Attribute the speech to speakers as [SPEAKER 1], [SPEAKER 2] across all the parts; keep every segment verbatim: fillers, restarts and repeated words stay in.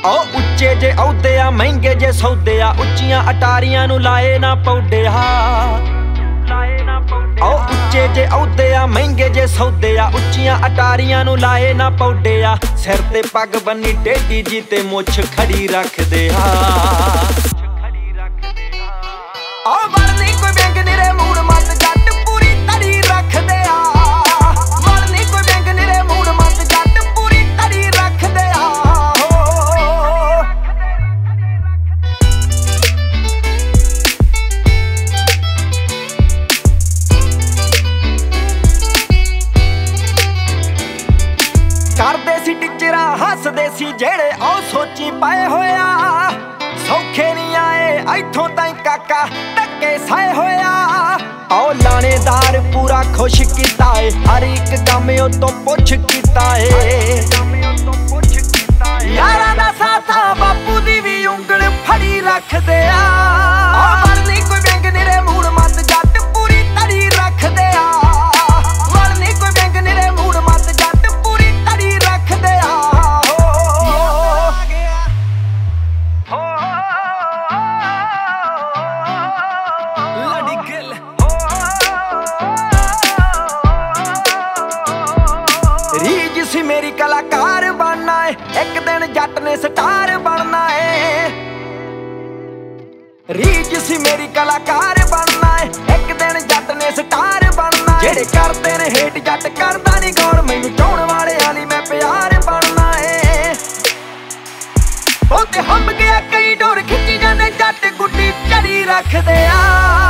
[SPEAKER 1] ओ उच्चे जे औदे आ महंगे जे सौदे आ उच्चियां अटारियां नू लाए ना पौडे हा ओ उच्चे जे औदे आ महंगे जे सौदे आ उच्चियां अटारियां नू लाए ना पौडे आ सिर ते पग बन्नी टेढ़ी जी ते मुछ खड़ी रखदे हा ओ वरनी कोई बैंक निरे मूड मत जट पूरी तड़ी रखदे आ वरनी कोई बैंक निरे मूड मत जट पूरी तड़ी रखदे आ करदे सी टिचरा हसदे सी जेड़े ओ सोची पाए होया सौखे नहीं आए इथों ताई काका धक्के साए होया ओ लानेदार पूरा खुश कीता है हर एक काम ओ तो पुछ कीता है यारां दा साथा बापू दी भी उंगल फड़ी रखदे आ ओ वरनी कोई बैंक निरे मूड मत जट पूरी तड़ी रखदे आ वरनी कोई बैंक निरे मूड मत जट पूरी तड़ी रखदे आ रीज सी मेरी कलाकार बनना है एक दिन जट ने स्टार बनना है रीज सी मेरी कलाकार बनना है एक दिन जट ने स्टार बनना है जेड़े करदे ने हेट जट करदा नहीं गौर मैनू चाहण वाले आली मैं प्यार बनना है ओ ते हंब गया कई डोर खिच्ची जाने जट गुड्डी चढ़ी रखदे आ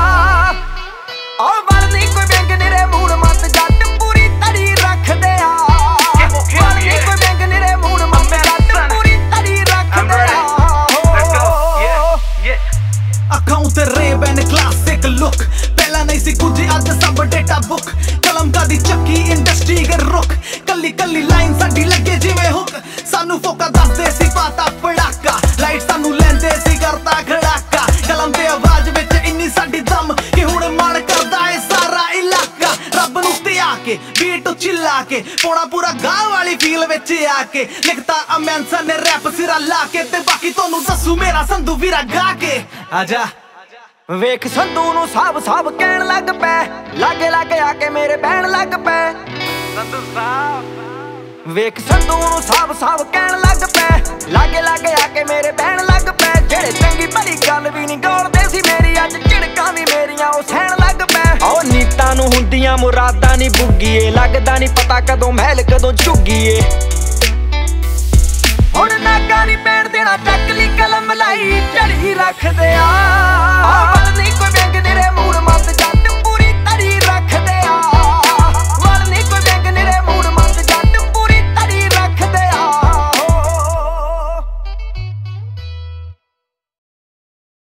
[SPEAKER 1] ओ वरनी कोई बैंक निरे मूड मत जट पूरी तड़ी रखदे आ वरनी कोई बैंक निरे मूड मत जट पूरी तड़ी रखदे आ
[SPEAKER 2] अखां ते रेबन क्लासिक लुक पहला नहीं सी कुछ अज सब डेटा बुक कलम का दी चक्की इंडस्ट्री के रुक कल्ली कल्ली लाइन साडी लगे जिवें हुक सानू फोका दसदे सी पाता पड़ाका लाइट सानू लेंदे सी करता खड़ाका कलम ते आवाज विच इन्नी साडी दम कि हुण मन करदा है सारा इलाका रब नू ते आके बीट चिल्ला के पौड़ा पूरा गांव वाली फील विच आके लिखता अमेंसन ने रैप सिरा ला के ते बाकी तोनू दसू मेरा संधू वीरा गा के आजा
[SPEAKER 1] वेख संधू नू साहब साहब कहण लग पै लागे लागे आके मेरे बहन लग पै संधू साहब वेख संधू नू साहब साहब कहण लग पै लागे लागे आके मेरे बहन लग पै जेड़े चंगी भली गल भी नहीं गौलदे सी मेरी अज झिड़कां दी मेरियां ओ सहण लग पै ओ नीतां नू हुंदियां मुरादां नी बुग्गीए लगदा नी पता कदों महल कदों झुग्गीए हुण नागा नी पैण देना चकली कलम लाई चढ़ी रखदे आ